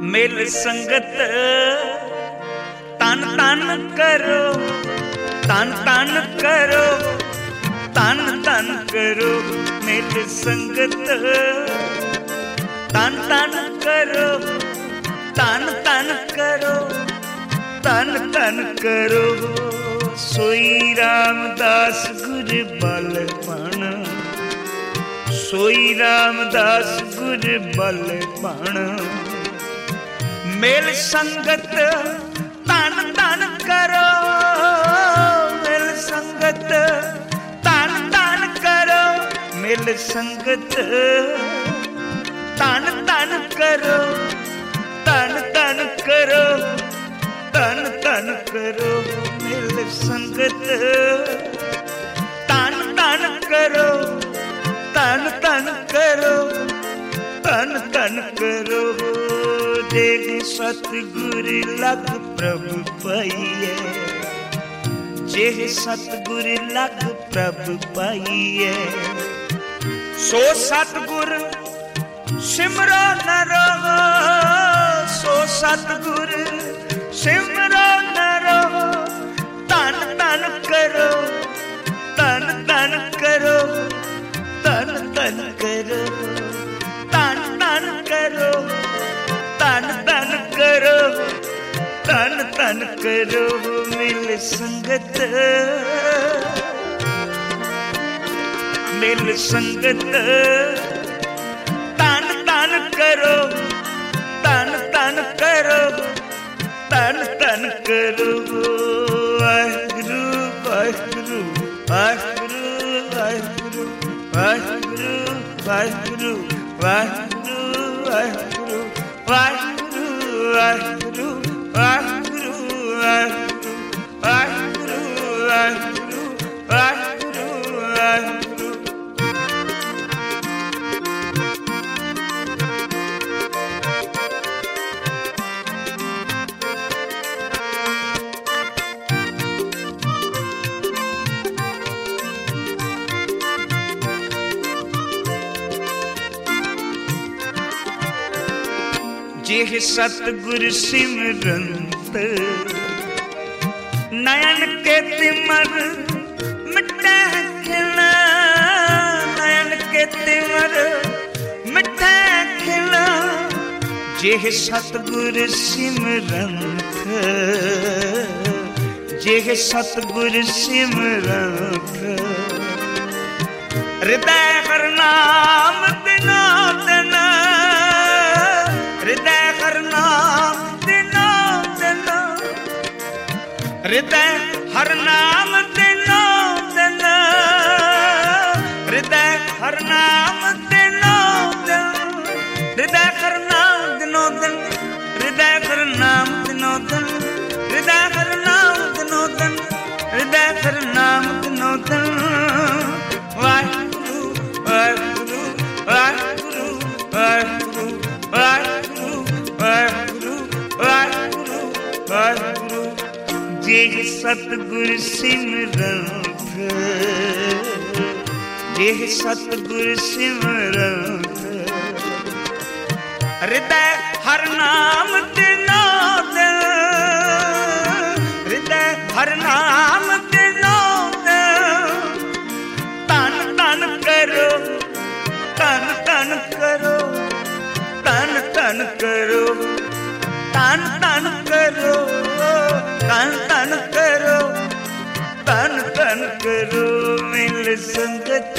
मिल संगत तन तन करो, तन तन करो, तन तन करो। मिल संगत तन तन करो, तन तन करो, तन तन करो। सोई रामदास गुर बलपण, सोई रामदास गुर बलपण। मिल संगत तन तन करो, मिल संगत तन तन करो। मिल संगत तन तन करो, तन तन करो, तन तन करो। मिल संगत तन तन करो, तन तन करो, तन तन करो। जेह सतगुर लग प्रभु पाइए, जेह सतगुर लग प्रभु पाइए। सो सतगुर सिमरो न रहो, सो सतगुर सिमरो न रहो। तन तन करो, तन तन करो, तन तन करो, तन तन करो, तन तन करो, तन तन करो। मिल संगत, मिल संगत तन तन करो, तन तन करो, तन तन करो। वाहिगुरु वाहिगुरु वाहिगुरु वाहिगुरु वाहिगुरु वाहिगुरु वाहिगुरु वाहिगुरु वाहिगुरु वाहिगुरु वाहिगुरु वाहिगुरु वाहिगुरु वाहिगुरु वाहिगुरु वाहिगुरु। जेह सतगुर सिमरंत नयन के तिमर मिटे खिला, नयन के तिमर मिटे खिला। जेह सतगुर सिमरंत, जेह सतगुर सिमरंत। हृदय हर नाम दिनो दिन, हृदय हर नाम दिनो दिन, हृदय हर नाम दिनो दिन, हृदय हर नाम दिनो दिन, हृदय हर नाम दिनो दिन, हृदय हर नाम दिनो दिन, हृदय हर नाम दिनो दिन, हृदय हर नाम दिनो दिन। वाहिगुरु वाहिगुरु वाहिगुरु वाहिगुरु वाहिगुरु वाहिगुरु वाहिगुरु वाहिगुरु। जेह सतगुर सिमरंत, जेह सतगुर सिमरंत। हृदय हर नाम दिनो दिन, हृदय हर नाम दिनो दिन। तन तन करो, तन तन करो, तन तन करो, तन तन करो, तन तन करो, तन तन करो। मिल संगत,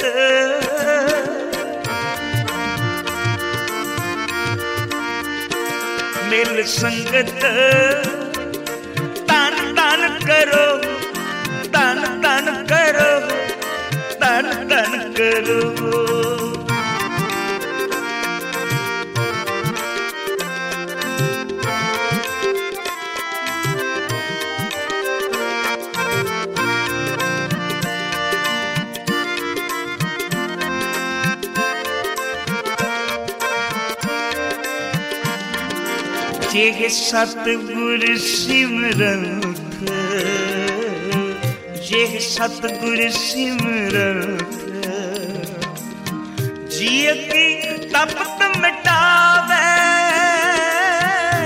मिल संगत तन तन करो, तन तन करो, तन तन करो। जेह सतगुर सिमरंत, जेह सतगुर सिमरंत। जिय की तपत मिटावे,